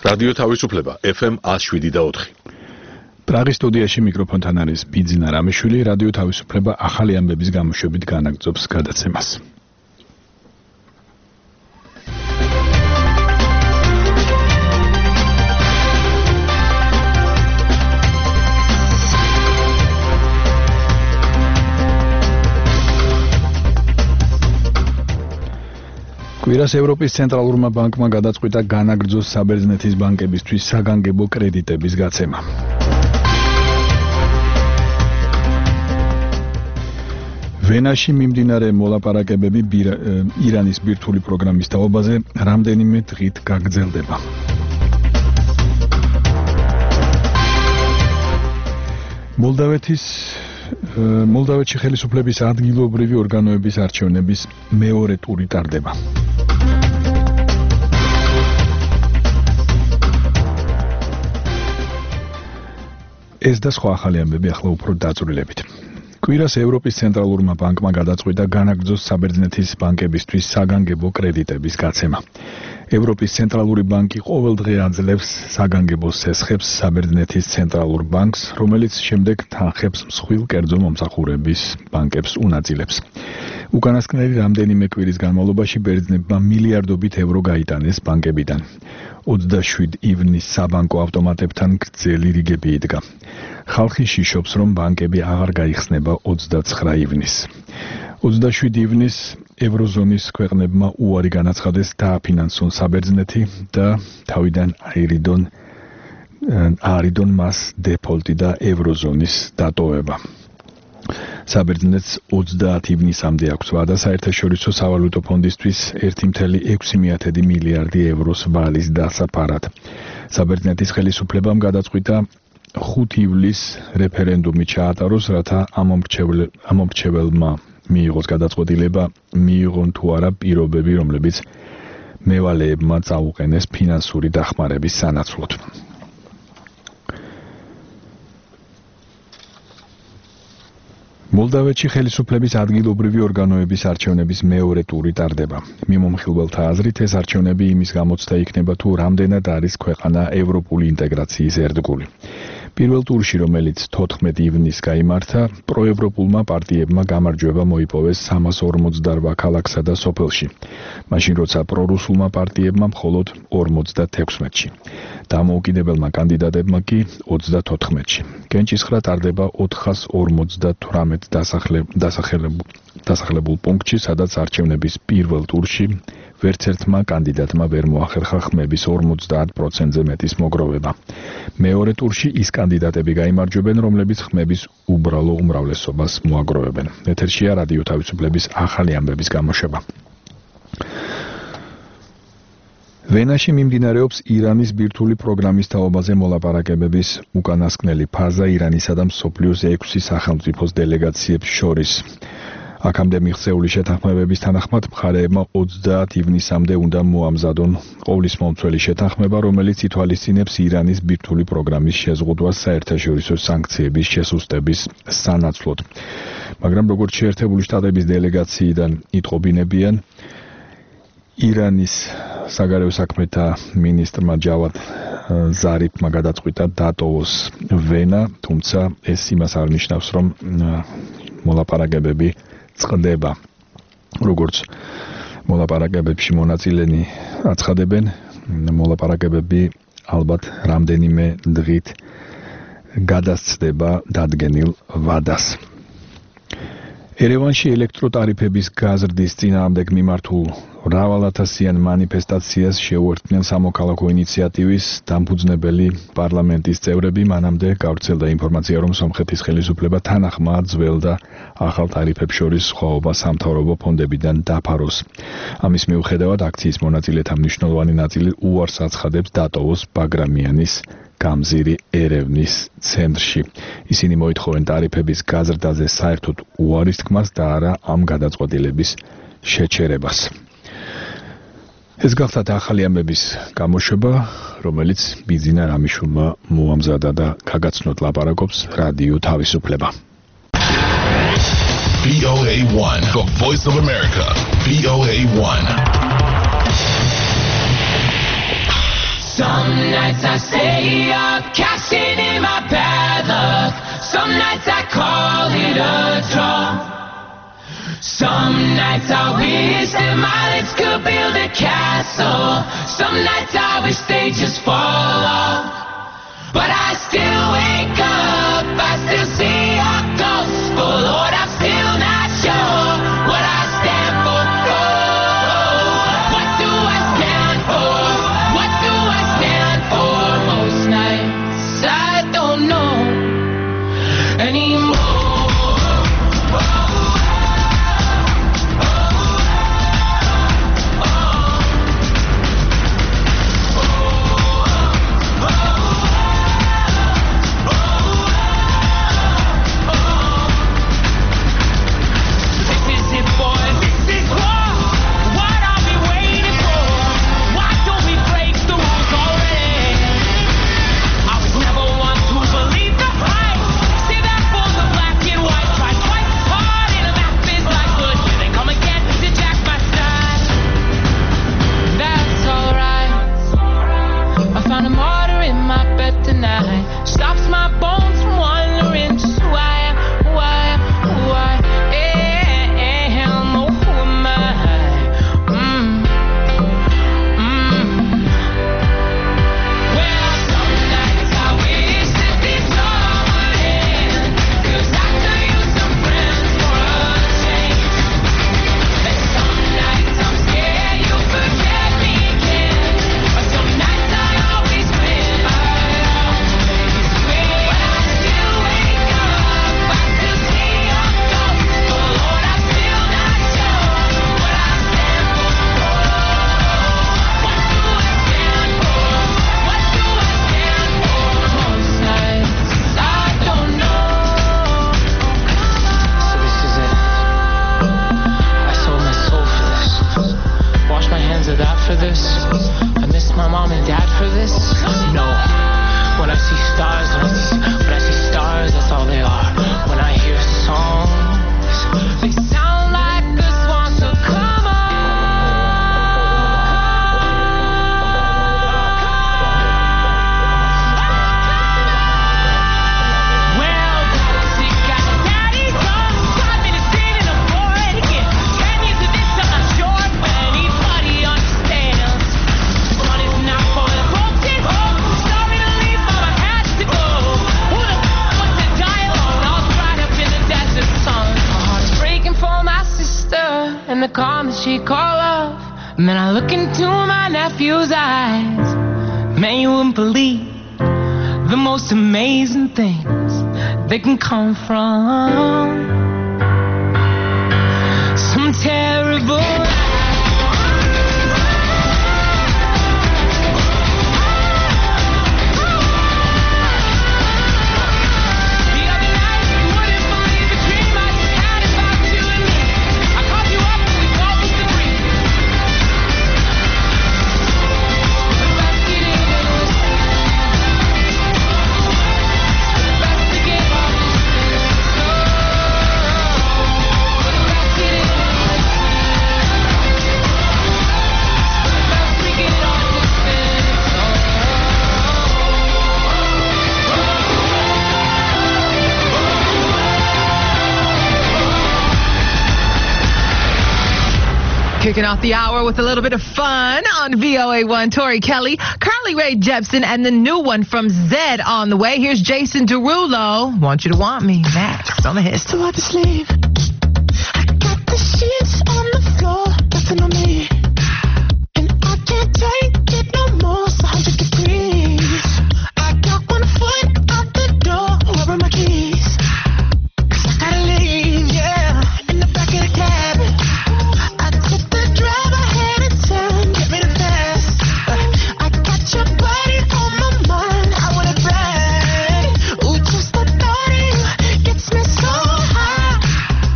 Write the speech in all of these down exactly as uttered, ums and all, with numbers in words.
რადიო თავისუფლება ეფ ემ one oh seven და four. პრაღის სტუდიაში მიკროფონთან არის ბიძინა რამიშვილი, რადიო თავისუფლება ახალი ამბების გამოშვებით განაგრძობს გადაცემას. კვირას ევროპის ცენტრალურმა ბანკმა გადაწყვიტა განაგრძოს საბერძნეთის ბანკებისთვის საგანგებო კრედიტების გაცემა. ვენაში მიმდინარე მოლაპარაკებები ირანის ბირთვული პროგრამის თაობაზე რამდენიმე დღით გაგრძელდება. მოლდავეთის მოლდავეთში ხელისუფლების ადგილობრივი ორგანოების არჩევნების მეორე ტური ტარდება. ეს და სხვა ახალი ამბები ახლა უფრო დაწვრილებით. კვირას ევროპის ცენტრალურმა ბანკმა გადაწყვიტა განაგრძოს საბერძნეთის ბანკებისთვის საგანგებო კრედიტების გაცემა. ევროპის ცენტრალური ბანკი ყოველდღე აძლევს საგანგებო სესხებს საბერძნეთის ცენტრალურ ბანკს, რომელიც შემდეგ თანხებს მსხვილ კერძო მომსახურების ბანკებს უნაწილებს. უკანასკნელი რამდენიმე კვირის განმავლობაში ბერძნებმა მილიარდობით ევრო გაიტანეს ბანკებიდან. ოცდაშვიდი ივნისს საბანკო ავტომატებთან გრძელი რიგები იდგა. ხალხი შიშობს, რომ ბანკები აღარ გაიხსნება ოცდაცხრა ივნისს. ოცდაშვიდი ივნისს ევროზონის ქვეყნებმა უარი განაცხადეს დააფინანსონ საბერძნეთი და თავიდან აირიდონ აირიდონ მას დეფოლტი და ევროზონის დატოვება. საბერძნეთს ოცდაათი ივნისამდე აქვს ვადა საერთაშორისო სავალუტო ფონდისთვის ერთი წუთი ექვსი მილიარდი ევროს ვალის დასაფარად. საბერძნეთის ხელისუფლებამ გადაწყვიტა ხუთი ივლისს რეფერენდუმი ჩაატაროს, რათა ამომრჩეველმა მიიღოს გადაწყვეტილება მიიღონ თუ არა პირობები, რომლებიც მევალეებმა წაუყენეს ფინანსური დახმარების სანაცვლოდ. მოლდავეთში ხელისუფლების ადგილობრივი ორგანოების არჩევნების მეორე ტური ტარდება. მიმომხილველთა აზრით, ეს არჩევნები იმის გამოცდა იქნება, თუ რამდენად არის ქვეყანა ევროპული ინტეგრაციის ერთგული. პირველ ტურში, რომელიც თოთხმეტი ივნისს გაიმართა, პროევროპულმა პარტიებმა გამარჯვება მოიპოვეს სამას ორმოცდარვა ქალაქსა და სოფელში, მაშინ როცა პრორუსულმა პარტიებმა მხოლოდ ორმოცდათექვსმეტში. დამოუკიდებელმა კანდიდატებმა კი ოცდათოთხმეტში. კენჭისხრა ტარდება ოთხას ორმოცდათვრამეტ დასახლებულ პუნქტში, სადაც არჩევნების პირველ ტურში ვერც ერთმა კანდიდატმა ვერ მოახერხა ხმების ორმოცდაათ პროცენტზე მეტის მოგროვება. მეორე ტურში ის კანდიდატები გაიმარჯვებენ, რომლებიც ხმების უბრალო უმრავლესობას მოაგროვებენ. ეთერშია რადიო თავისუფლების ახალი ამბების გამოშვება. ვენაში მიმდინარეობს ირანის ბირთვული პროგრამის თაობაზე მოლაპარაკებების უკანასკნელი ფაზა ირანისა და მსოფლიოს ექვსი სახელმწიფოს დელეგაციებს შორის. აქამდე მიღწეული შეთანხმებების თანახმად მხარეებმა ოცდაათი ივნისამდე უნდა მოამზადონ ყოვლისმომცველი შეთანხმება, რომელიც ითვალისწინებს ირანის ბირთვული პროგრამის შეზღუდვას საერთაშორისო სანქციების შესუსტების სანაცვლოდ. მაგრამ როგორც შეერთებული შტატების დელეგაციიდან იტყობინებიან, ირანის საგარეო საქმეთა მინისტრმა ჯავად ზარიფმა გადაწყვიტა დატოვოს ვენა, თუმცა ეს იმას არ ნიშნავს, რომ მოლაპარაკებები წყდება. როგორც მოლაპარაკებებში მონაწილენი აცხადებენ, მოლაპარაკებები ალბათ რამდენიმე დღით გადასცდება დადგენილ ვადას. ერევანში ელექტროტარიფების გაზრდის წინააღმდეგ მიმართულ მრავალათასიან მანიფესტაციას შეუერთდნენ სამოქალაქო ინიციატივის დამფუძნებელი პარლამენტის წევრები. მანამდე გავრცელდა ინფორმაცია, რომ სომხეთის ხელისუფლება თანახმად ძველ და ახალ ტარიფებს შორის სხვაობა სამთავრობო ფონდებიდან დაფაროს. ამის მიუხედავად აქციის მონაწილეთა მნიშვნელოვანი ნაწილი უარს აცხადებს დატოვოს ბაგრამიანის გამზირი ერევნის ცენტრში. ისინი მოითხოვენ ტარიფების გაზრდაზე საერთოდ უარის თქმას და არა ამ გადაწყვეტილების შეჩერებას. ეს გახლავთ ახალი ამბების გამოშვება, რომელიც ბიძინა რამიშვილმა მოამზადა და გაგაცნოთ ლაპარაკობს რადიო თავისუფლება. V O A one, the voice of America. V O A one. Some nights I stay up, cashing in my bad luck. Some nights I call it a draw. Some nights I wish that my lips could build a castle. Some nights I wish they just fall off. But I still wake up, I still see your ghost. But Lord, I'm still not sure what I stand for. What do I stand for? What do I stand for? Most nights I don't know anymore. Come from some terrible Kicking off the hour with a little bit of fun on V O A one. Tori Kelly, Carly Rae Jepsen, and the new one from Zedd on the way. Here's Jason Derulo. Want You to Want Me. Next on the hit. So I just leave. I got the sheets on the floor, nothing on me. And I can't take it no more, it's one hundred degrees. I got one foot out the door, where are my keys? Cause I gotta leave, yeah, in the back of the cab. I took the drive, I had it turned, get me the fast. I got your body on my mind, I want it back. Ooh, just the thought of you gets me so high.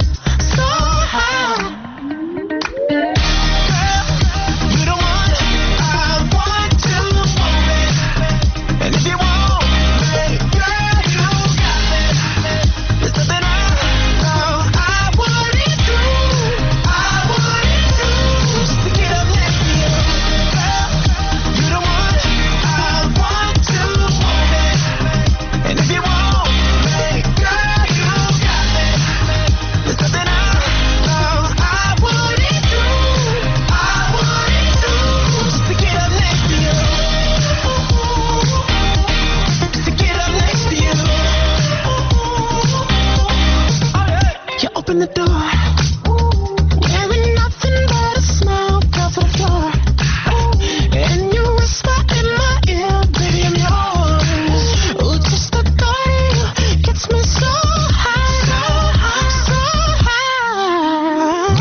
open the door. Wearing nothing but a smile, fell to the floor. And you whisper in my ear, baby, I'm yours. Oh, just the thought of you gets me so high, so high, so high.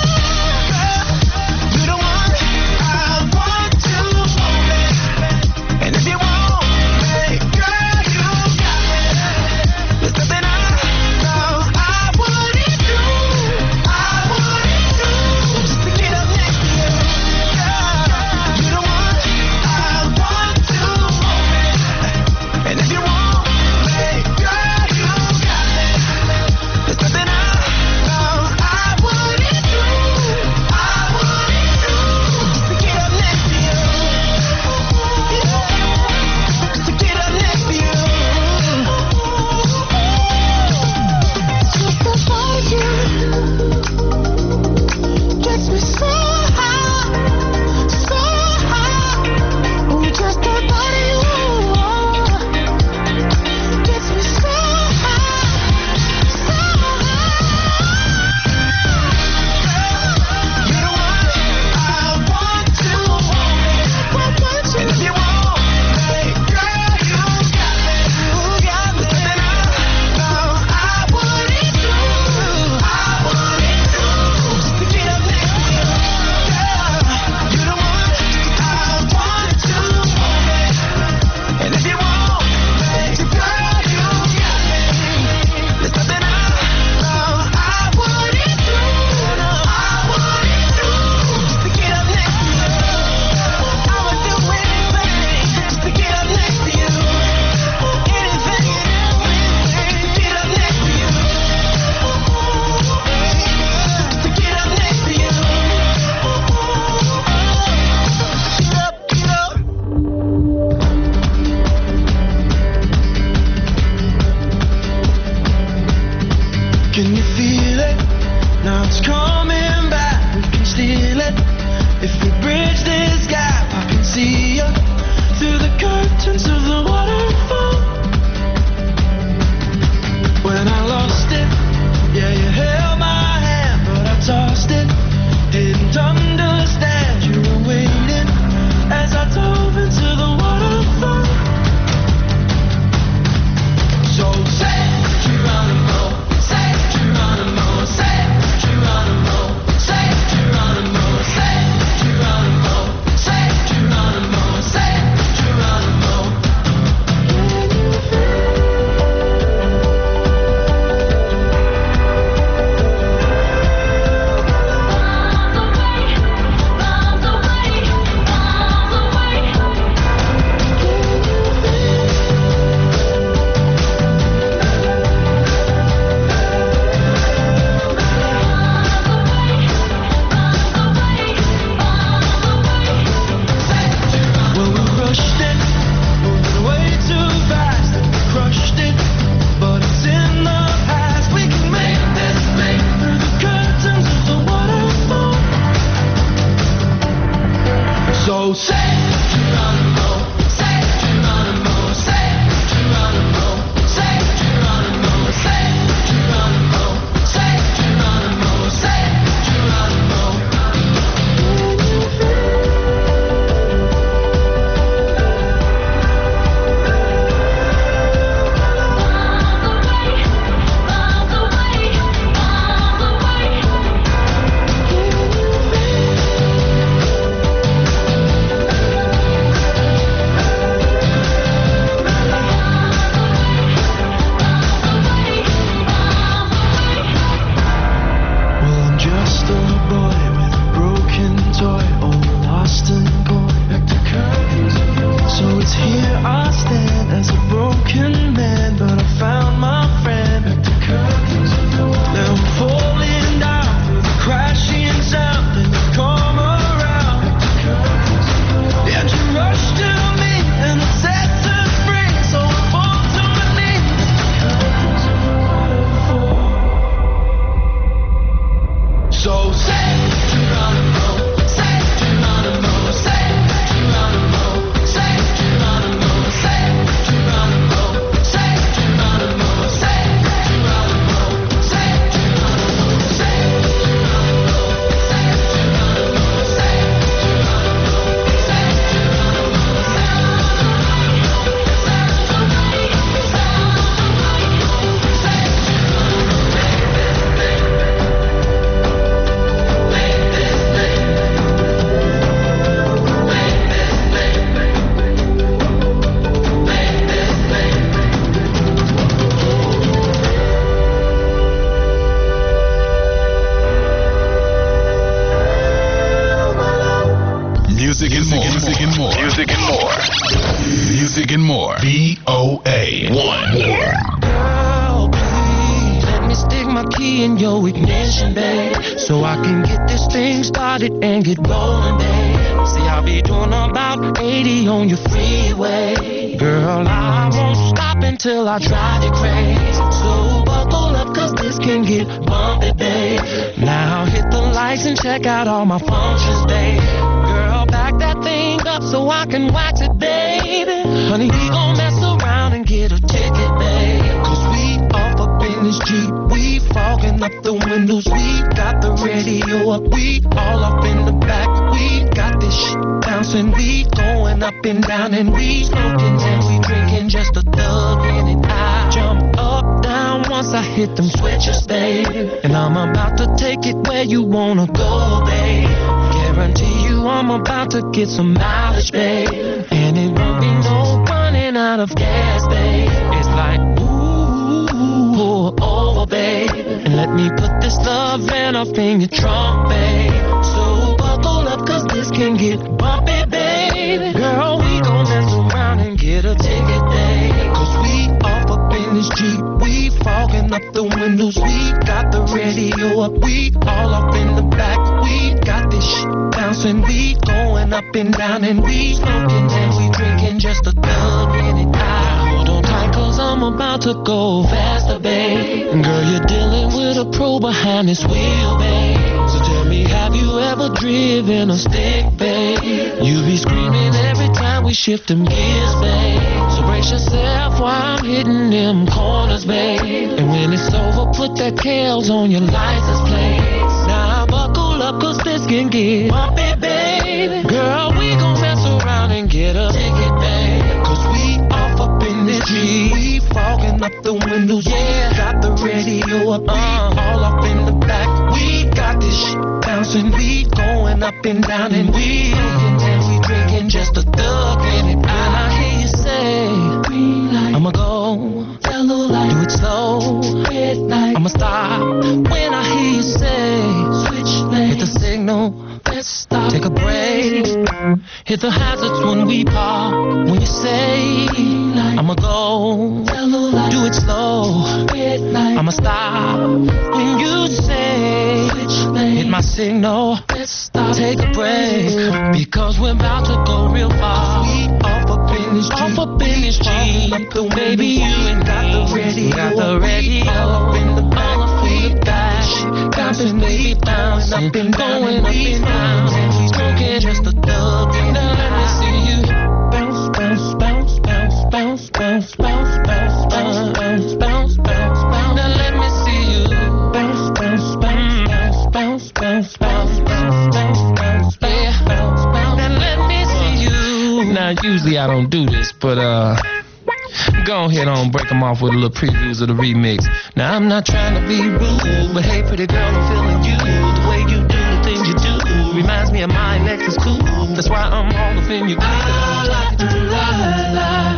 Girl, you're the one I want to hold it. And if you want me, girl, you got it. There's nothing I know I wouldn't do, I wouldn't do, just to get up next to you. Girl, you're the one I want to hold it. And if you want me, girl, you got it. There's nothing I know I wouldn't do, I wouldn't do, just to get up next to you. Just to get up next to you. Just the thought of you gets me so high, so high. Oh, just the thought of you gets me so high, so high. You're the one I want to hold it. And if you want me, girl, you got it. You got it. Then I know I wouldn't do, I wouldn't do, just to get up next to you. Girl, you're the one I want to hold it. And if you want me, girl, you got it. There's nothing I know I wouldn't do, no, I wouldn't do, just to get up next to you. I would do anything just to get up next to you. Anything and everything to get up next to you. To get up next to you. Get up, get up. Can you feel it? Now it's coming back. We can steal it. If we bridge this gap, I can see you through the curtains of the waterfall. When I lost it, yeah, you held my hand, but I tossed it. Didn't understand you were waiting as I dove into the waterfall. So say Geronimo, say Geronimo, say Geronimo, say Geronimo, say Geronimo, say Geronimo, say Geronimo. Well, we rushed it, moving way too fast, and we crushed it, but it's in the past. We can make this make through the curtains of the waterfall. So say Geronimo, say Geronimo, say Geronimo, say Geronimo, say Geronimo, say Geronimo, say Geronimo. Well, I'm just a boy with a broken toy, all lost and poor. So it's here I stand as a broken man, but I found my friend. Now I'm falling down through the crashing sound, and you come around. And you rush to me, and it sets us free. So I fall to my knees. So say Geronimo, say more. Music and more. Music and more. Music and more. V O A one. Girl, please let me stick my key in your ignition, babe, so I can get this thing started and get rolling, babe. See, I'll be doing about eighty on your freeway. Girl, I won't stop until I drive you crazy. So buckle up, cause this can get bumpy, babe. Now hit the lights and check out all my functions, babe. Girl, back that thing up so I can wax it, baby. Honey, we gon' mess around and get a ticket, babe. Cause we off up in this Jeep. We fogging up the windows. We got the radio up. We all up in the back. We got this shit bouncing. We going up and down and we smoking and we drinking just a thug in it. I jump up, down once I hit them switches, babe. And I'm about to take it where you wanna go, babe. Guarantee you I'm about to get some mileage, babe. And it won't be no running out of gas, babe. It's like, ooh, pull over, babe. And let me put this love van up in your trunk, babe. So buckle up, cause this can get bumpy, baby. Girl, we gon' mess around and get a ticket, babe. Cause we off up in this Jeep. We fogging up the windows. We got the radio up. We all up in the back. We got this shit bouncing. We going up and down and we smoking and we drinking just a thug in it. I hold on tight cause I'm about to go faster, babe. Girl, you're dealing with a pro behind this wheel, babe. So tell me, have you ever driven a stick, babe? You be screaming every time we shift them gears, babe. So brace yourself while I'm hitting them corners, babe. And when it's over, put that K L's on your license plate. Now buckle up, cause this can get bumpy, baby. Girl, we gon' mess around and get a ticket, babe. Cause we off up in this Jeep. We fogging up the windows, yeah. Got the radio up, uh, all up in the back. We got this shit bouncing. We going up and down and we looking and we drinking just a thug in it. And I hear you say, I'ma go, yellow light, do it slow, red light, I'ma stop. When I hear you say, switch lanes, hit the signal, let's stop, take a break, hit the hazards when we park. When you say, I'ma go, yellow light, do it slow, red light, I'ma stop. When you say, switch lanes, hit my signal, let's stop, take a break, because we're about to go real far. We off up in this Jeep, off up in this Jeep. Baby, you ain't got the radio, got the radio all up in the back, all up in the back, bouncing, baby, bouncing, up and going up and down, and we smoking just a thug. Now let me see you bounce, bounce, bounce, bounce, bounce, bounce, bounce, bounce, bounce, bounce, bounce, bounce, bounce. Now let me see you bounce, bounce, bounce, bounce, bounce, bounce, bounce, bounce, bounce, bounce, bounce, bounce. Now let me see you. Now usually I don't do this, but uh. go ahead on, break them off with a little previews of the remix. Now I'm not trying to be rude, but hey pretty girl, I'm feeling you. The way you do the things you do reminds me of my Lexus cool. That's why I'm all up in your groove. I like to la la.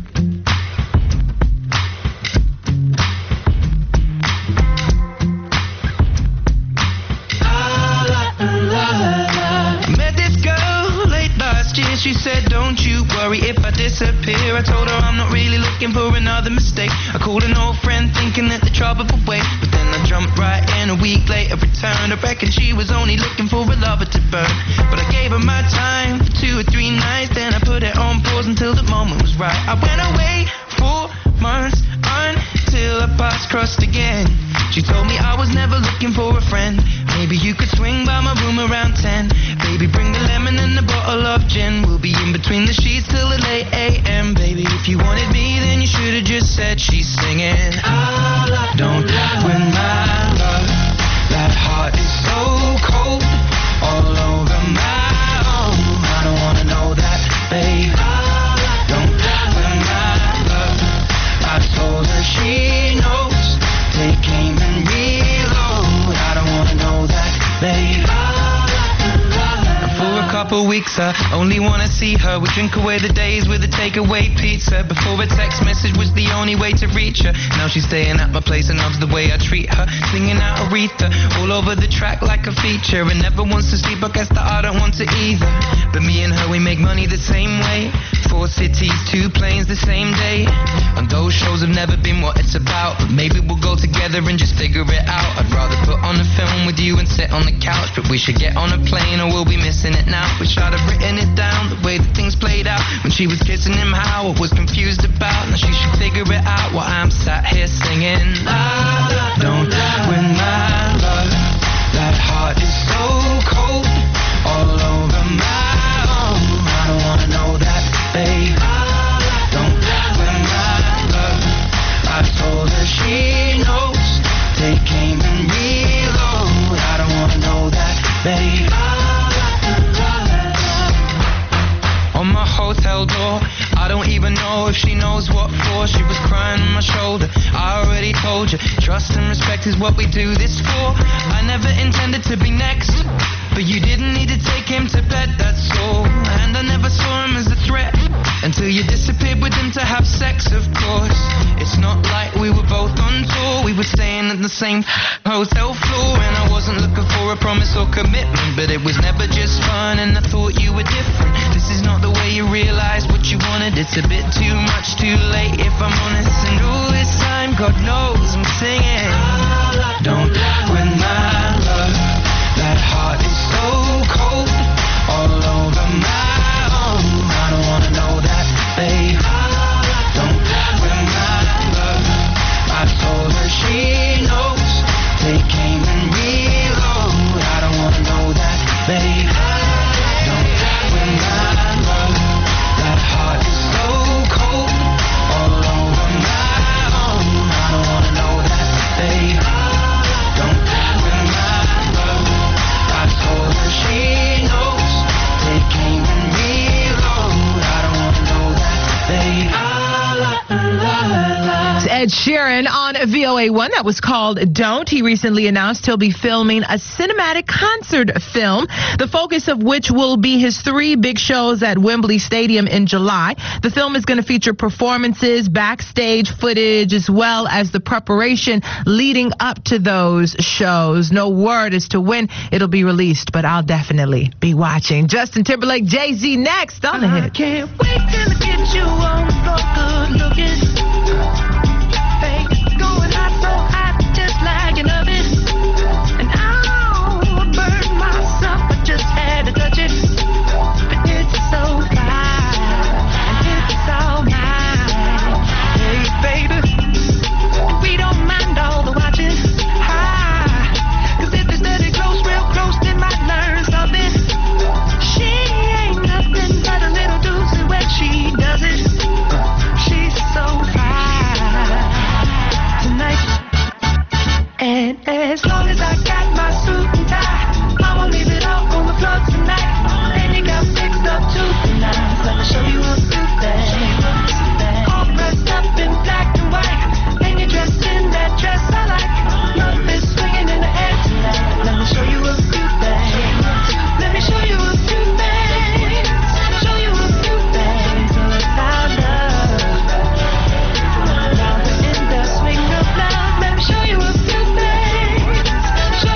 She said, don't you worry if I disappear. I told her I'm not really looking for another mistake. I called an old friend thinking that the trouble would wait, but then I jumped right in. A week later returned. I reckon she was only looking for a lover to burn, but I gave her my time for two or three nights. Then I put it on pause until the moment was right. I went away for months until our paths crossed again. She told me I was never looking for a friend. Maybe you could swing by my room around ten. Baby, bring the lemon and a bottle of gin. We'll be in between the sheets till the late a m. Baby, if you wanted me, then you should've just said she's singing. Don't when my love, that heart is so cold, all over my own. I don't wanna know that, babe. Don't when my love, I told her she knows. Take aim and reload. I don't wanna know that, babe. couple weeks. I only wanna see her. We drink away the days with a takeaway pizza. Before a text message was the only way to reach her. Now she's staying at my place and loves the way I treat her. Singing out Aretha all over the track like a feature. And never wants to sleep, I guess that I don't want to either. But me and her, we make money the same way. Four cities, two planes the same day. And those shows have never been what it's about. But maybe we'll go together and just figure it out. I'd rather put on a film with you and sit on the couch. But we should get on a plane or we'll be missing it now. Wish I'd have written it down, the way that things played out. When she was kissing him, how I was confused about. Now she should figure it out while I'm sat here singing. Don't win my love. That heart is so cold, all over my own. I don't wanna know that, babe. Don't win my love. I told her she knows. Take aim and reload. I don't wanna know that, babe. On my hotel door, I don't even know if she knows what for. She was crying on my shoulder. I already told you, trust and respect is what we do this for. I never intended to be next, but you didn't need to take him to bed, that's all. And I never saw him as a threat until you disappeared with him to have sex, of course. It's not like we were both on tour. We were staying at the same hotel floor. And I wasn't looking for a promise or commitment, but it was never just fun, and I thought you were different. This is not the way you realize what you wanted. It's a bit too much, too late, if I'm honest. And all this time, God knows I'm singing. Don't win my love. That heart is so cold, all over my own. I don't wanna know that, babe. Don't win my love. I told her she knows. Take aim and reload. I don't wanna know that, babe. Don't win my love. That heart is so cold, all over my own. I don't wanna know that, babe. Don't win my love. I told her she knows. Take aim and reload. I don't wanna know that, babe. It's Ed Sheeran on V O A one. That was called Don't. He recently announced he'll be filming a cinematic concert film, the focus of which will be his three big shows at Wembley Stadium in July. The film is going to feature performances, backstage footage, as well as the preparation leading up to those shows. No word as to when it'll be released, but I'll definitely be watching. Justin Timberlake, Jay-Z next on the hit. Can't wait till I get you on the floor, good looking. Hey, going hot, so hot, just like an oven. And I'll burn myself, I just had to touch it. But it's so fine, and it's all mine. Hey, baby, we don't mind all the watching. Hi, 'cause if it's steady close, real close, they might learn something. She ain't nothing but a little doozy when she does it. She's so fine tonight. And as long as I got my suit and tie, I won't leave it all on the floor tonight. Then you got fixed up to the nines. Let me show you a few things. All dressed up in black and white, and you're dressed in that dress I like. Love is swinging in the air tonight. Let me show you a few things. Let me show you a few things. Show you a few things. All the time, love. Now we're in the swing of love. Let me show you a few things. Show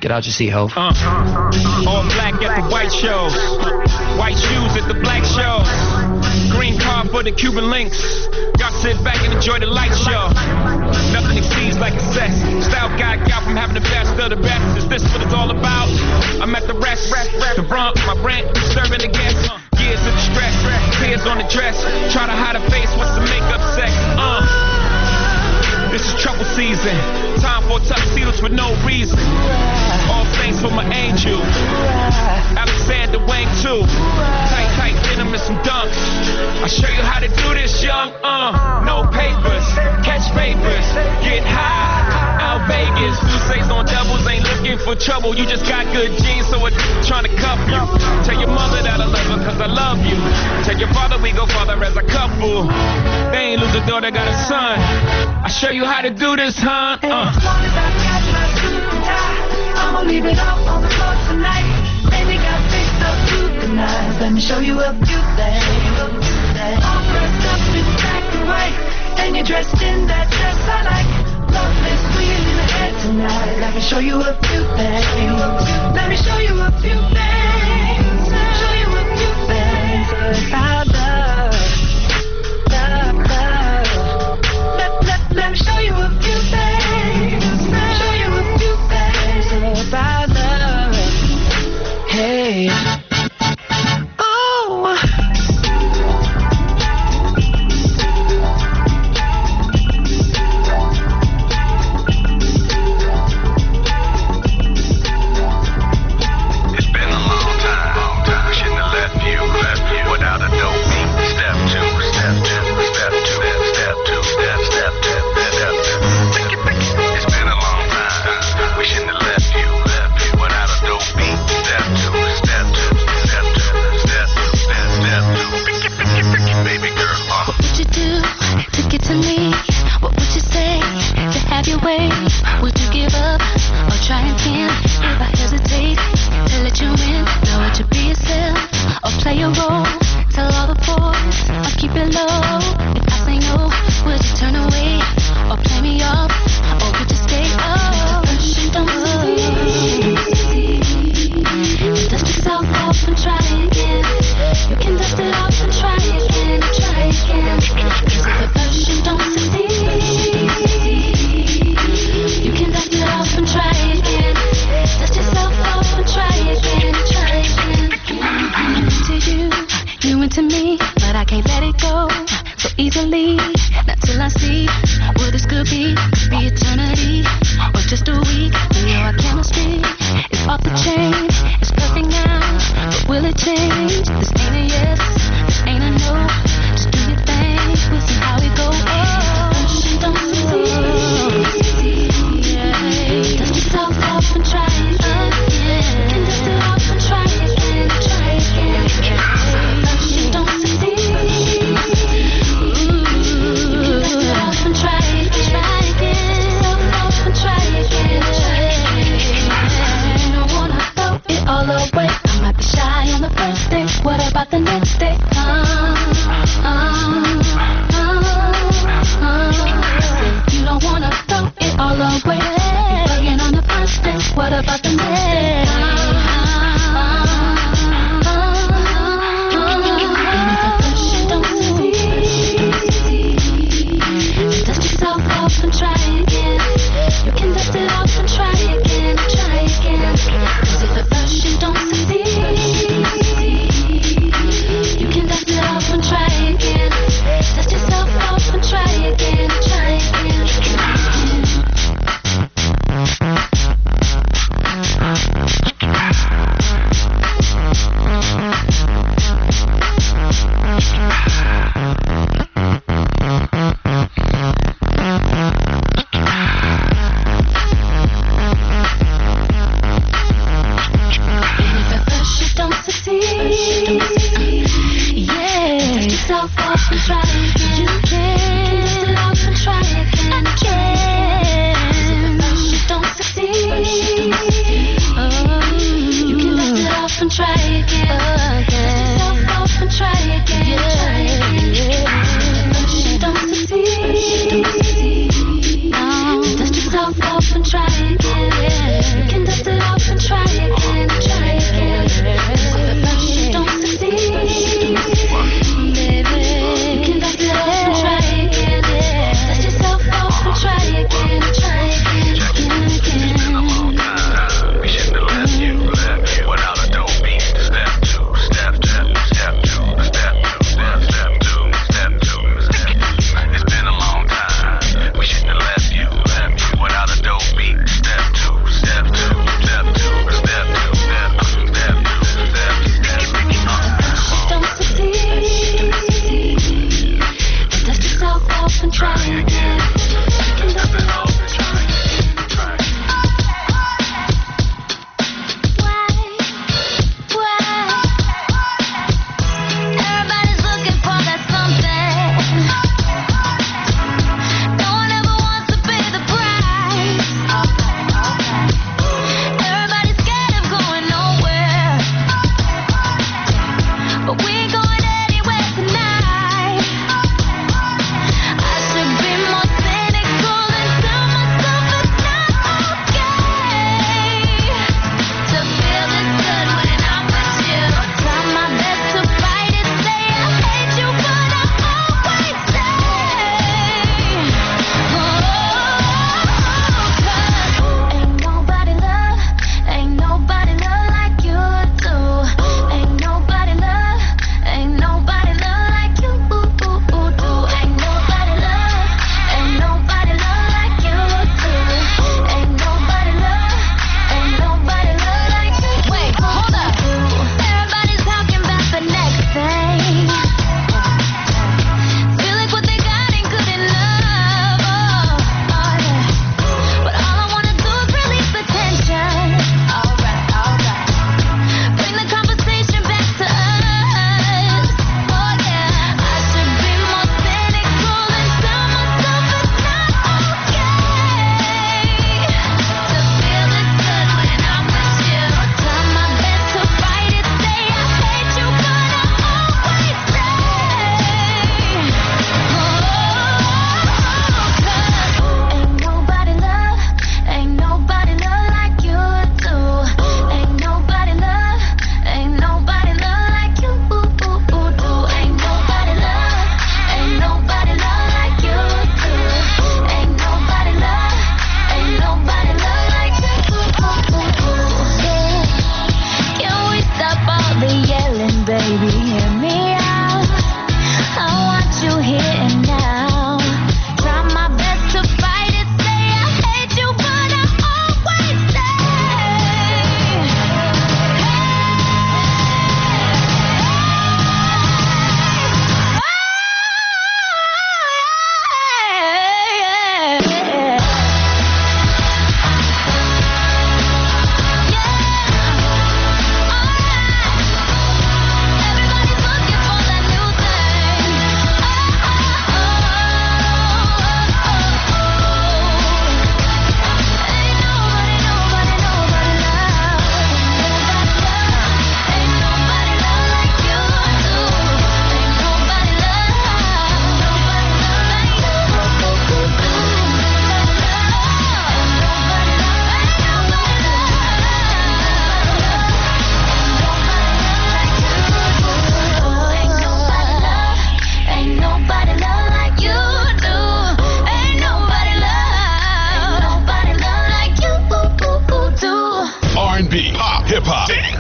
it out your seat, ho. Uh, all black at the white shows, white shoes at the black shows, green car for the Cuban links. Y'all sit back and enjoy the light show. Nothing exceeds like excess. Style guy got from having the best of the best. Is this what it's all about? I'm at the rest, the Bronx, my rent, serving the guests. Years of distress, tears on the dress. Try to hide a face, what's the makeup sex? Uh. This is trouble season. Time for tuxedos for no reason. All saints for my angel. Alexander Wang too. Tight, tight denim and some dunks. I'll show you how to do this, young. Uh, no papers, catch papers, get high. Out Vegas, Sousa's on doubles, ain't looking for trouble. You just got good genes, so it's trying to cuff you. Tell your mother that I love her, cause I love you. Tell your father we go father as a couple. They ain't lose a daughter, got a son. I'll show you how to do this, huh? Uh. As long as I got my suit and tie, I'ma leave it all on the floor tonight. Baby got fixed up to the nines. Let me show you a few things. All dressed up in black and white, and you're dressed in that dress I like. Loveless queen in the head tonight. Let me show you a few things. Let me show you a few things. Show you a few things about love, love, love. Let, let, let me show you a few things. Show you a few things about love. Hey. Oh. Without a dope beat. Step two, step two, step two, step two, step, step two, step two. It's been a long time. We shouldn't have left you, left you without a dope beat. Step two, step two, step two, step two, step, step two. Baby girl, uh. What would you do to get to me? What would you say to have your way? Would you give up or try again? If I hesitate to let you in, know what to be yourself or play a role. Tell all the boys I'll keep it low. If I say no, would you turn away or play me off, or would you stay up? You don't see. Dust yourself off and try again. You can dust it off and try again, try again. Cause if at first you don't succeed, you can dust it off and try again. Dust yourself off and try again, try again. I'm into you, you into me, but I can't let it go so easily. Not till I see what this could be. Could be eternity or just a week. You know our chemistry is off the chain. It's perfect now, but will it change? This ain't a yes, this ain't a no. Just do your thing, we'll see how it goes. Oh, don't succeed. Yeah. Dust yourself off and try again. You can dust it off and try again, try again. Yeah. Don't succeed. Ooh. You can dust it off and try again, try again. Off and try again, try again. You don't wanna throw it all away. I might be shy on the first day. What about the next day? Uh,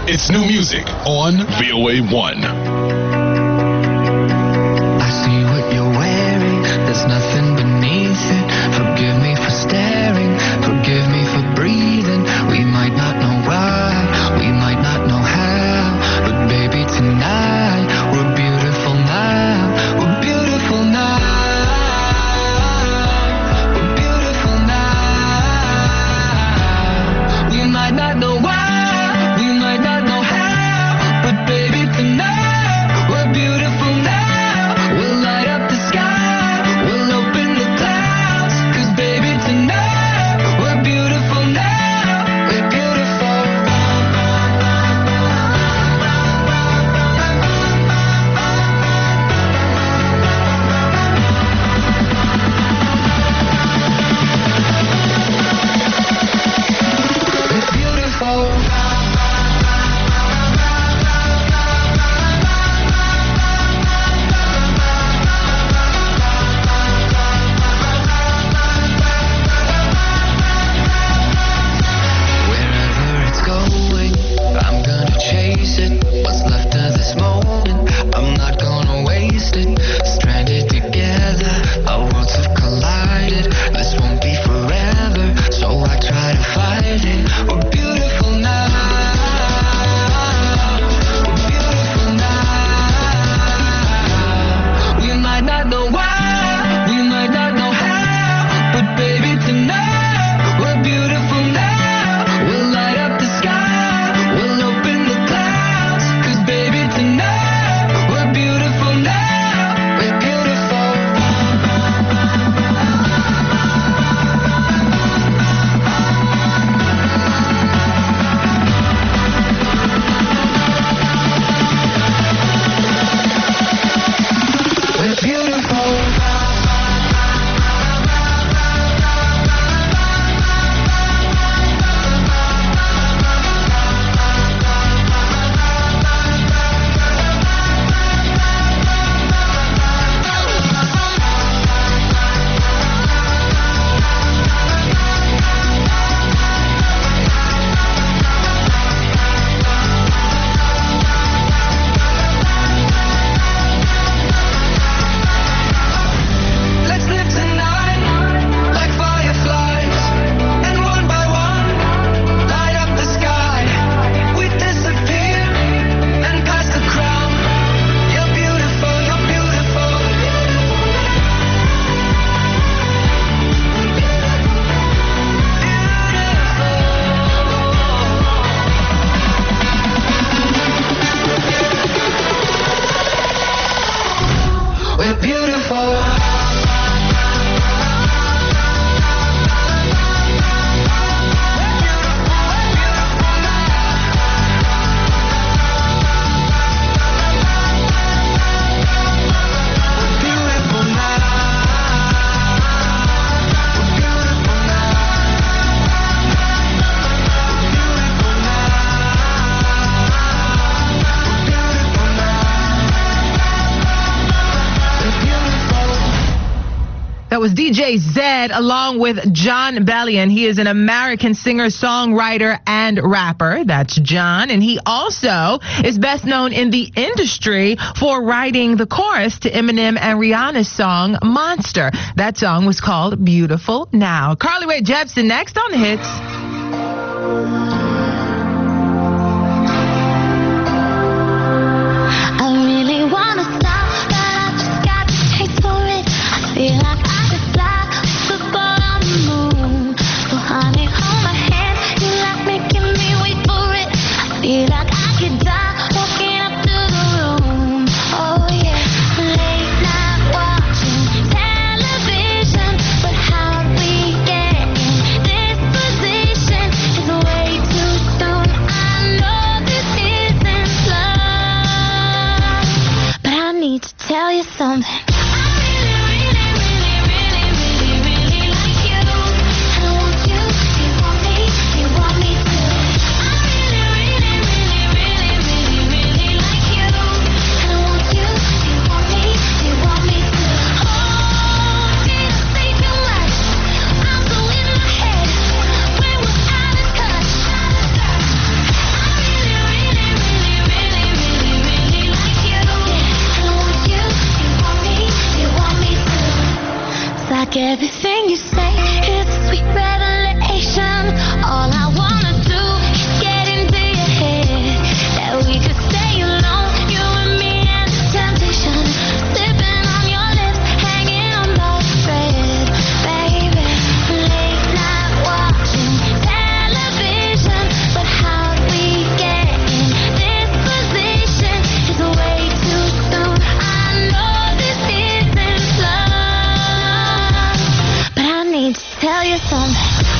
It's new music on V O A one. I see what you're wearing, there's nothing beneath it. Forgive me for staring, forgive me for breathing. We might not know why, we might not know how, but baby tonight, we're beautiful now, we're beautiful now, we're beautiful now. We might not know why, we might not know how, but baby tonight, we're beautiful now. We'll light up the sky, we'll open the clouds, 'cause baby tonight, we're beautiful now, we're beautiful. We're beautiful. Wherever it's going, I'm gonna chase it. What's left of this moment, I'm not gonna waste it. Stranded together, our worlds have collided. This won't be forever, so I try to fight it. We're beautiful now. We're beautiful now. We might not know why, we might not know how, but baby tonight, we're beautiful now. We'll light up the sky, we'll open the clouds, 'cause baby tonight, we're beautiful now, we're beautiful. We're beautiful. Let's live tonight like fireflies, and one by one, light up the sky. We disappear and pass the crown. You're beautiful, you're beautiful. We're beautiful. Beautiful now. We're beautiful now. Beautiful now. Beautiful now. We're beautiful. That was D J Zed along with John Bellion. He is an American singer, songwriter, and rapper. That's John. And he also is best known in the industry for writing the chorus to Eminem and Rihanna's song Monster. That song was called Beautiful Now. Carly Rae Jepsen next on the hits. I really wanna stop, but I just got the taste for it. I feel like I could fly, football on the moon. So honey, hold my hand, you like making me wait for it. I feel like I could die, walking up to the room. Oh yeah, late night watching television, but how we get in this position? like everything you say is a sweet revelation. All I wanna do is get into your head, that we could stay alone, you and me and the temptation, sipping on your lips, hanging on by a thread, baby. Late night watching television, but how we get in this position is way too soon. I know this isn't love, but I need to tell you something.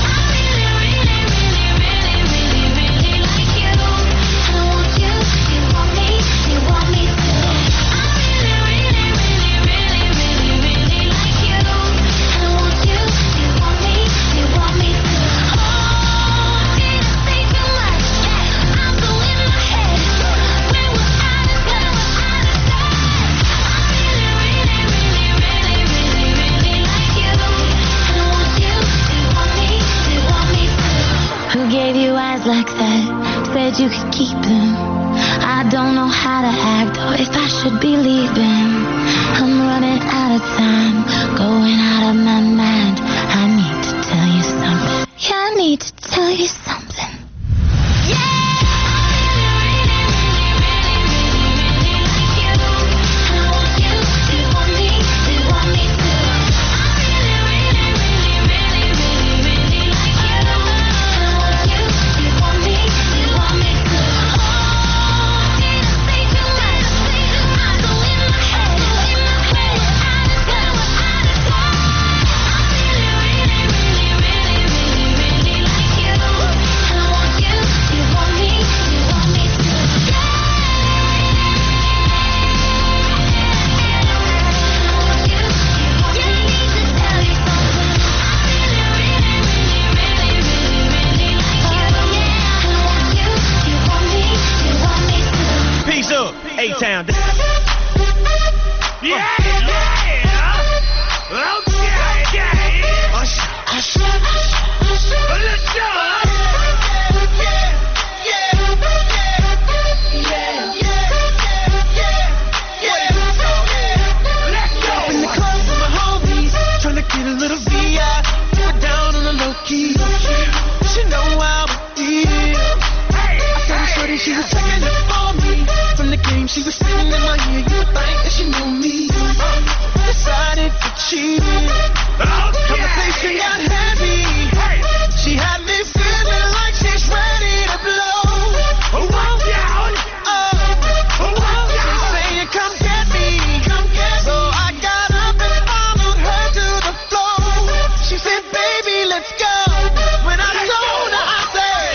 Like that, said you could keep them. I don't know how to act or if I should be leaving. I'm running out of time, going out of my mind. I need to tell you something. Yeah, I need to tell you something. A-Town. Yeah, yeah. Okay, okay. Ush, ush, ush. Let's go. Yeah, yeah, yeah, yeah, yeah. Let's go. In the club with my homies, trying to get a little V I. We're down on the low key. She know how we feel. I saw her shorty, she was checking up for me. From the game, she was singing in my ear. You would think that she knew me. Decided to cheat. Conversation got heavy. She had me feeling like she's ready to blow. Oh, down. Oh, she's saying, come get me, come get me. So I got up and followed her to the floor. She said, baby, let's go. When I told her, I said,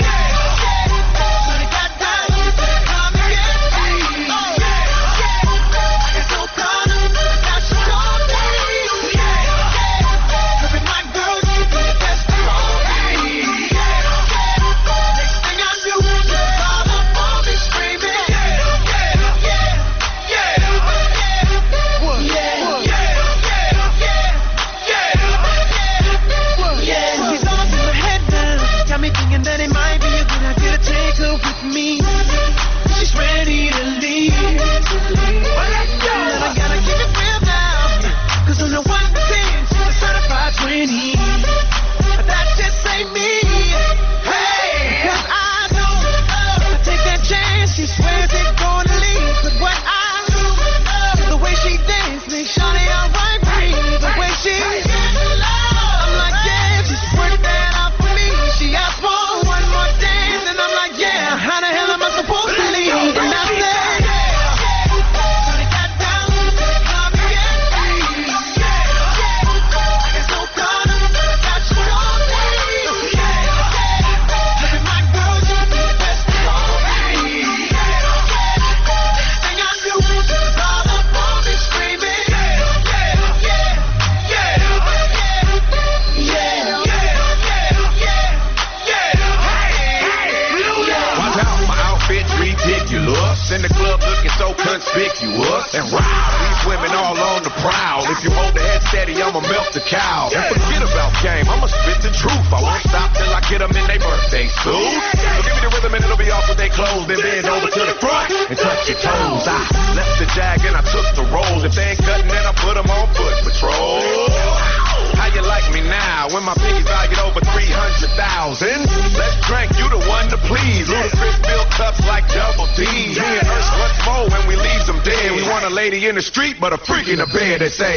in the club looking so conspicuous. And wow, these women all on the prowl. If you hold the head steady, I'ma melt the cow. And forget about game, I'ma spit the truth. I won't stop till I get them in their birthday suit. So give me the rhythm and it'll be off with their clothes. Then bend over to the front and touch your toes. I left the jag and I took the rolls. If they ain't cutting, then I put them on foot patrol. How cups like double D. Me and Ursh once more when we leave them dead. We want a lady in the street, but a freak in the bed that say.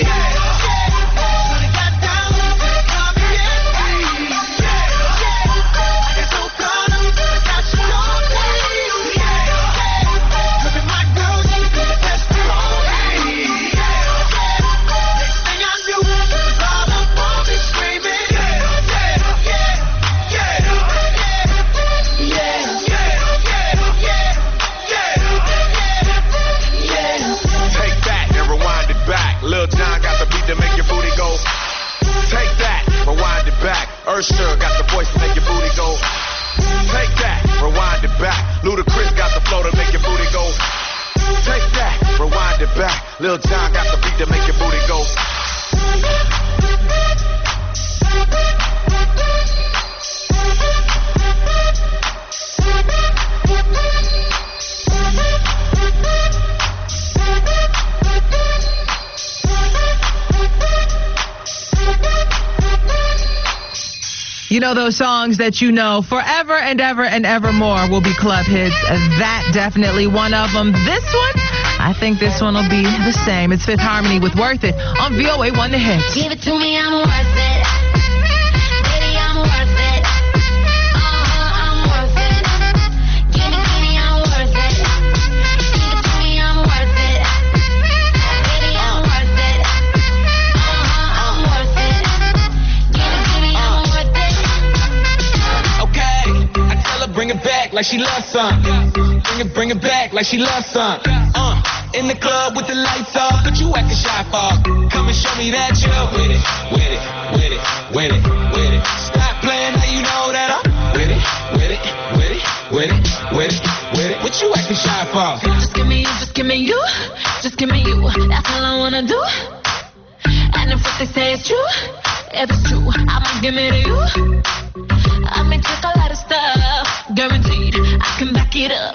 Ursher got the voice to make your booty go. Take that, rewind it back. Ludacris got the flow to make your booty go. Take that, rewind it back. Lil Jon got the beat to make your booty go. You know those songs that you know forever and ever and ever more will be club hits. That definitely one of them. This one, I think this one will be the same. It's Fifth Harmony with Worth It on V O A one The Hits. Give it to me, I'm worth it. Baby, I'm worth it. Uh-huh, I'm worth it. Give it to me, I'm worth it. Give it to me, I'm worth it. Baby, I'm worth it. Uh-huh, I'm worth it. Give it to me, I'm worth it. Okay, I tell her bring it back like she loves some. Bring it, bring it back like she loves some. Uh, in the club with the lights off, but you acting shy for. Come and show me that you're with it, with it, with it, with it, with it. Stop playing now you know that I'm with it, with it, with it, with it, with it, with it. What you acting shy for? Just give me you, just give me you, just give me you. That's all I wanna do. And if what they say is true, if it's true, I'ma give it to you. I may take a lot of stuff, guaranteed I can back it up.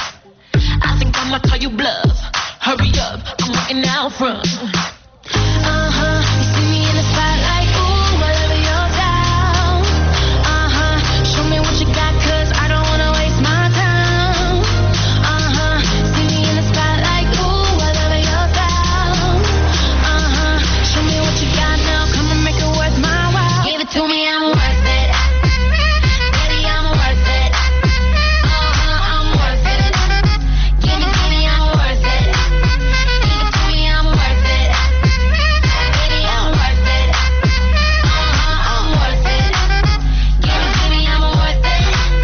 I think I'ma call you bluff. Hurry up, I'm waiting out front. Uh-huh, you see me in the spotlight, ooh, whatever your style. Uh-huh, show me what you got, cause I don't wanna waste my time. Uh-huh, see me in the spotlight, ooh, whatever your style. Uh-huh, show me what you got now, come and make it worth my while. Give it to me, I'm worth it. Baby, I'm worth it. Uh-huh, I'm worth it. Give it to me, I'm worth it. Give it to me, I'm worth it. Baby, I'm worth it. Uh-huh, I'm worth it. Give it to me, I'm worth it.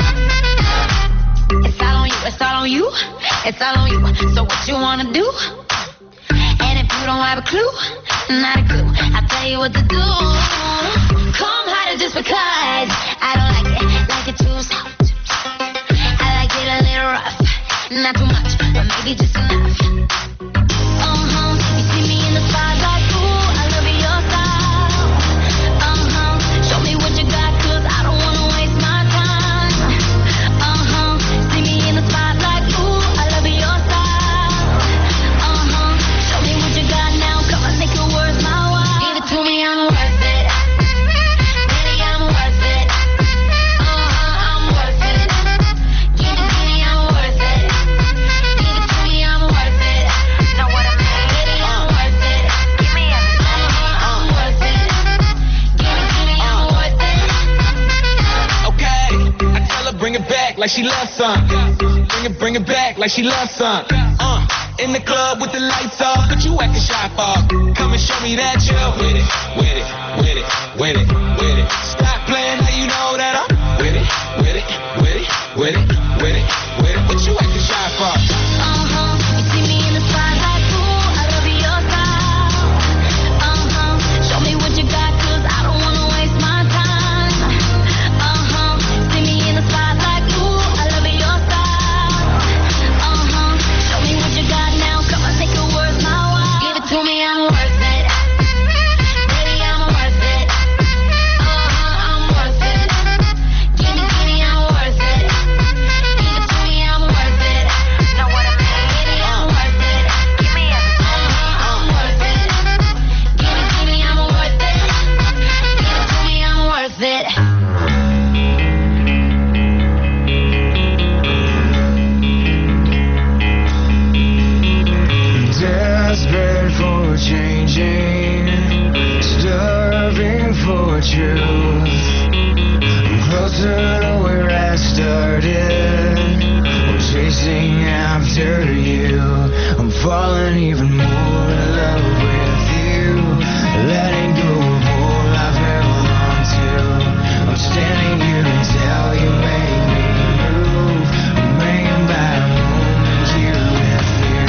It's all on you, it's all on you, it's all on you. So what you wanna do? And if you don't have a clue, not a clue, I'll tell you what to do. Come harder just because I don't like it, like it too soft. I like it a little rough, not too much, but maybe just enough. Uh-huh, you see me in the spotlight, ooh, I love your style. Uh-huh, show me what you got, cause I don't wanna waste my time. Uh-huh, see me in the spotlight, ooh, I love your style. Uh-huh, show me what you got now, come on, make it worth my while. Give it to me, I'm worth it. Baby, I'm worth it. Uh-huh, I'm worth it. Give it to me, I'm worth it. Give it to me, I'm worth it. Know what I mean? Baby, I'm worth it. Give me everything. Uh-huh, I'm worth it. Give it to me, I'm worth it. Okay, I tell her bring it back like she loves some. Bring it, bring it back like she loves some. Uh, in the club with the lights off, but you acting shy for. Come and show me that you're with it, with it, with it, with it, with it. Stop playing now you know that I'm with it, with it, with it, with it, with it, with it. What you acting shy for? Uh-huh, you see me in the spotlight, ooh, I love your style. Uh-huh, show me what you got, cause I don't wanna waste my time. Uh-huh, see me in the spotlight, ooh, I love your style. Uh-huh, show me what you got now, come on, make it worth my while. Give it to me, I'm worth it. Baby, I'm truth. I'm closer to where I started. I'm chasing after you. I'm falling even more in love with you. Letting go of all I've held on to. I'm standing here until you make me move. I'm hanging by a moment here with you.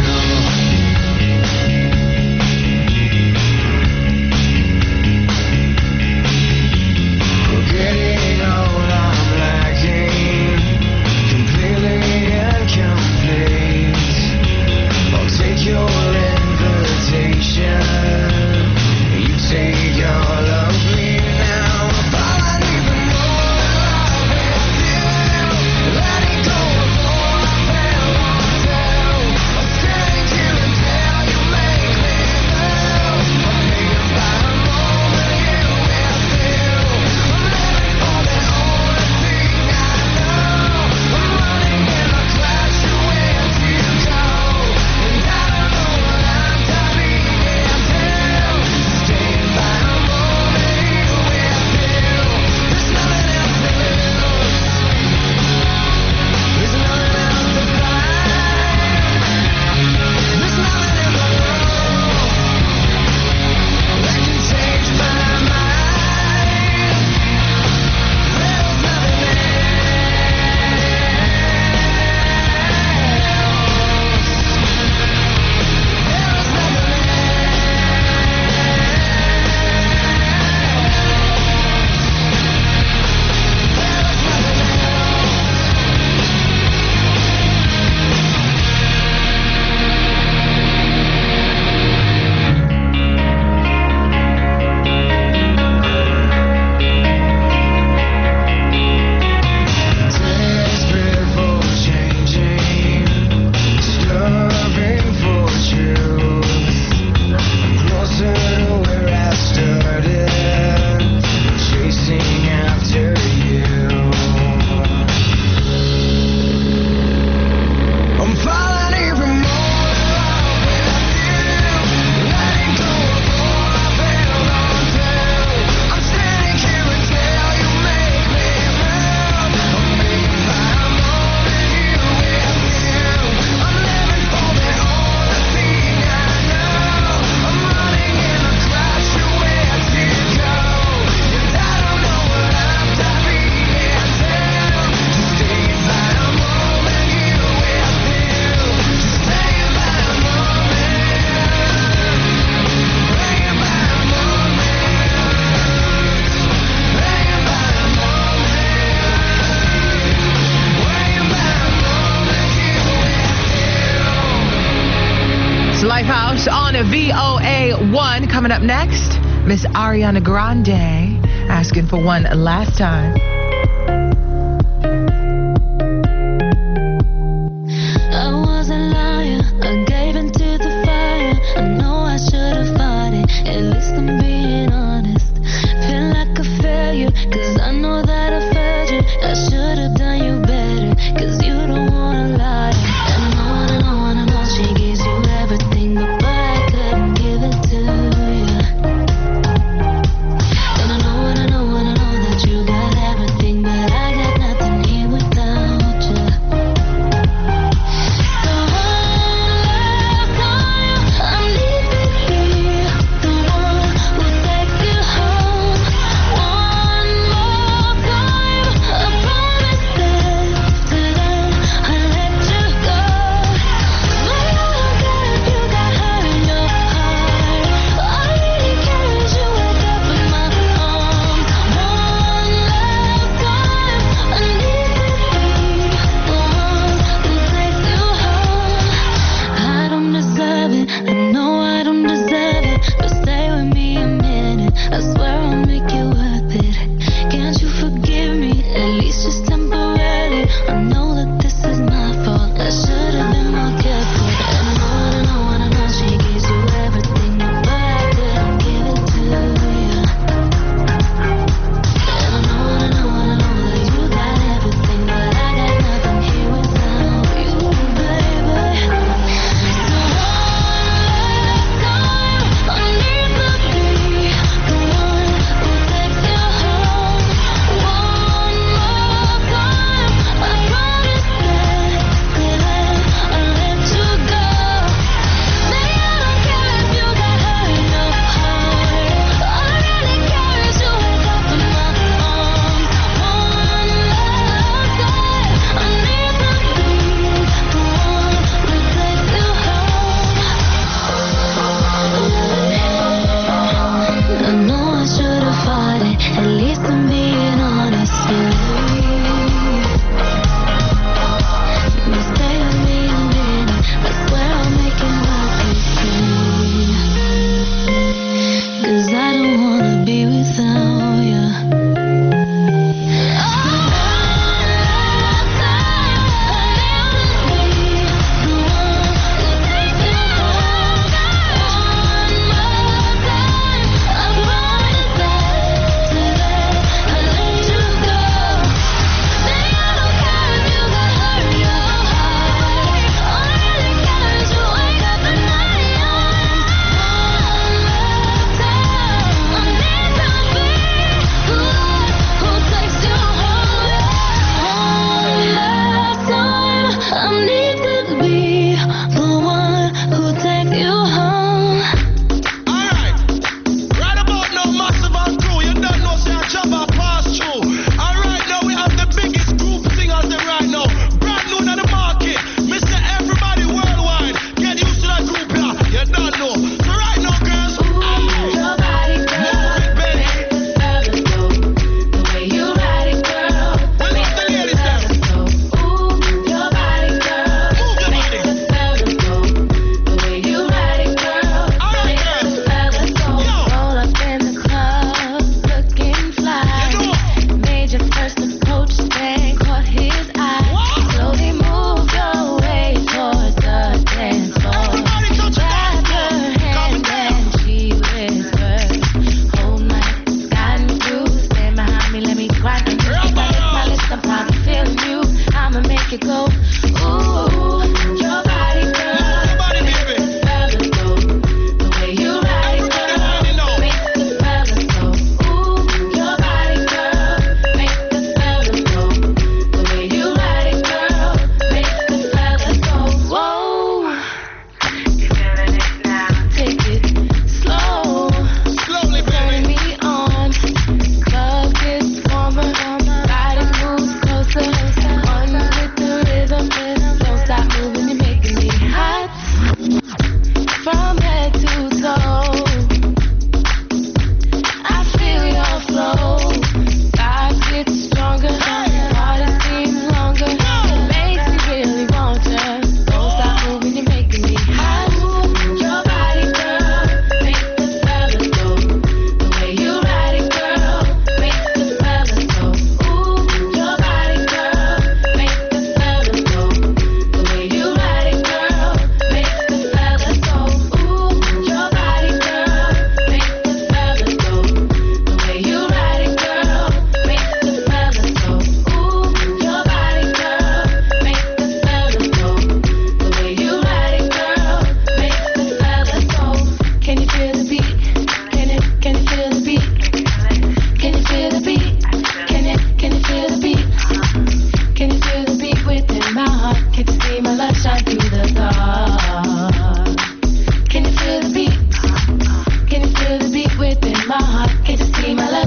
Forgetting all I'm lacking, completely incomplete. I'll take your invitation. You take all of me now. I'm falling even more in love with you. Letting go of all I've held on to. I'm standing here until you make me move. I'm hanging by a moment here with you. I'm living for the only thing I know. I'm running in a clash with you go. And I don't know what I'm dying until. Staying by a moment here with you. There's nothing else to lose. There's nothing else to find. There's nothing in the world that can change my mind. There's nothing else. There's nothing Desperate for changing, starving for truth. I'm closer to where I started, chasing after you. I'm falling even more in love with you. Letting go of all I've held on to. I'm standing here until you make me move. I'm hanging by a moment here with you. I'm living for the only thing I know. I'm running in a crash with you go. And I don't know what I'm dying until. Just staying by a moment here with you. Just staying by a moment. Hanging by a moment. Hanging by a moment. Hanging by a moment here with you. It's Lifehouse on a V O A one. Coming up next, Miss Ariana Grande asking for one last time. I was a liar, I gave into the fire. I know I should have fought it, at least I'm being honest. Feel like a failure, cause I know that I failed you. I should have done you better, cause you don't wanna lie. I know, I know, I know she gives you everything, but boy, I couldn't give it to you. And I know, and I know, and I know that you got everything.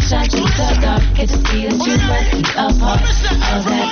shot you so dark. Can't you see that you must be a part of that